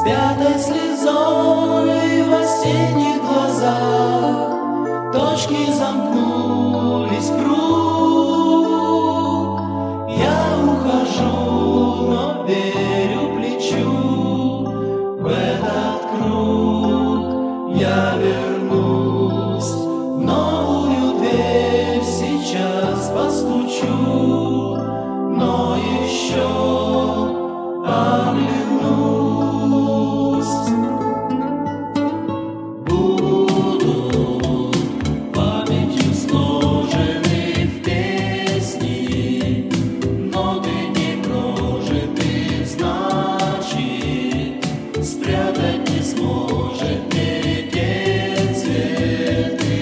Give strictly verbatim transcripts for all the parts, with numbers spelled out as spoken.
пятой слезой в осенних глазах точки замкнулись в круг. Я ухожу, но верю плечу в этот круг. Я вернусь в новую дверь, сейчас постучу, но еще оглянусь. Будут памятью сложены в песни ноты непрожитых, значит, спрятать не сможет метель цветы.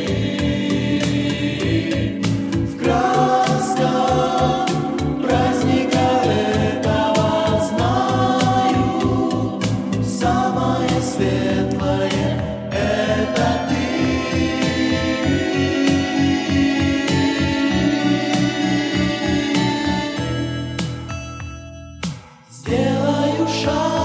В красках праздника этого знаю, самое светлое — это ты. Сделаю шаг